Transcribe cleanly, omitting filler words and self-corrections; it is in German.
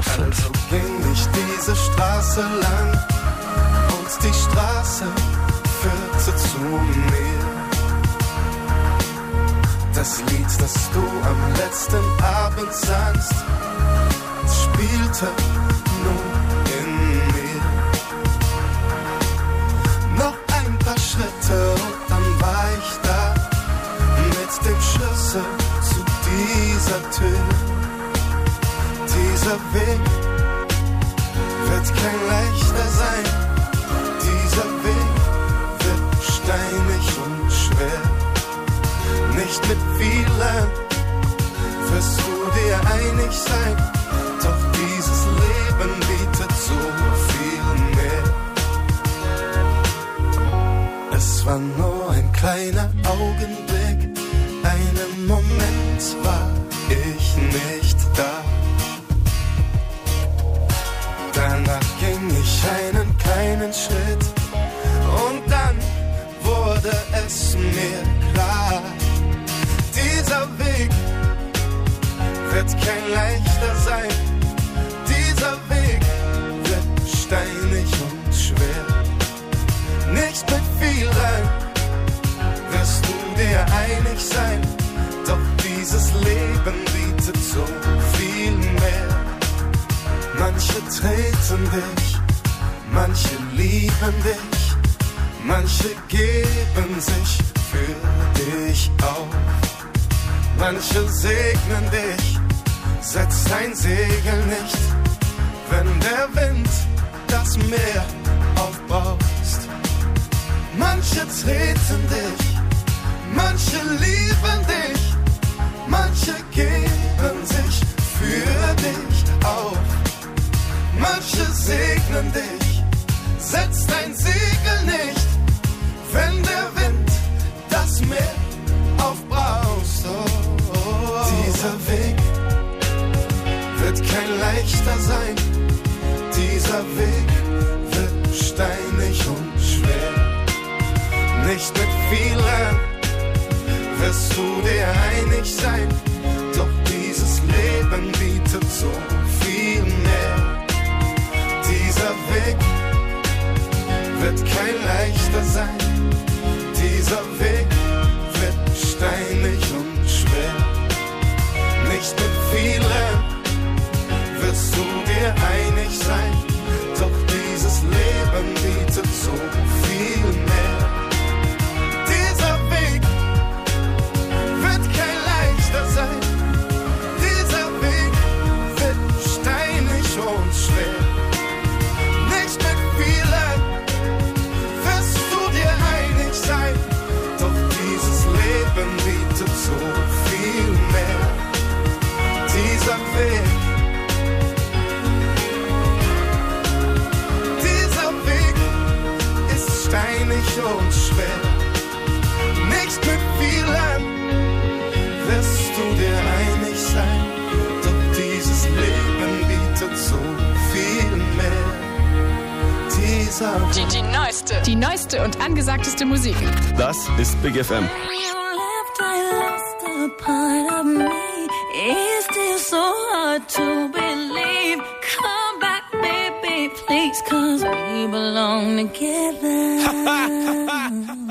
Abfahrt. Also ging ich diese Straße lang und die Straße führte zu mir. Das Lied, das du am letzten Abend sangst, spielte nur in mir. Noch ein paar Schritte und dann war ich da mit dem Schlüssel zu dieser Tür. Dieser Weg wird kein leichter sein. Dieser Weg wird steinig und schwer. Nicht mit vielen wirst du dir einig sein. Doch dieses Leben bietet so viel mehr. Es war nur ein kleiner Augenblick. Einen Moment war ich nicht da. Danach ging ich einen kleinen Schritt und dann wurde es mir klar. Dieser Weg wird kein leichter sein. Dieser Weg wird steinig und schwer. Nicht mit vielen wirst du dir einig sein. Doch dieses Leben bietet so viel mehr. Manche treten dich, manche lieben dich, manche geben sich für dich auf. Manche segnen dich, setz dein Segel nicht, wenn der Wind das Meer aufbraust. Manche treten dich, manche lieben dich, manche geben sich für dich auf. Manche segnen dich, setz dein Segel nicht, wenn der Wind das Meer aufbraust. Dieser Weg wird kein leichter sein. Dieser Weg wird steinig und schwer. Nicht mit vielen wirst du dir einig sein. Doch dieses Leben bietet so viel mehr. Dieser Weg wird kein leichter sein. Dieser Weg wird steinig und schwer. Nicht mit vielen wirst du dir einig sein. Doch dieses Leben bietet so viel mehr. Dieser Weg wird kein leichter sein. Dieser Weg wird steinig und schwer. Nicht mit vielen wirst du dir einig sein. Doch dieses Leben bietet so viel mehr. Dieser Weg ist steinig und schwer. Nicht mit vielen wirst du dir einig sein. Doch dieses Leben bietet so viel mehr. Dieser Die neueste und angesagteste Musik. Das ist Big FM. To believe, come back, baby, please, 'cause we belong together.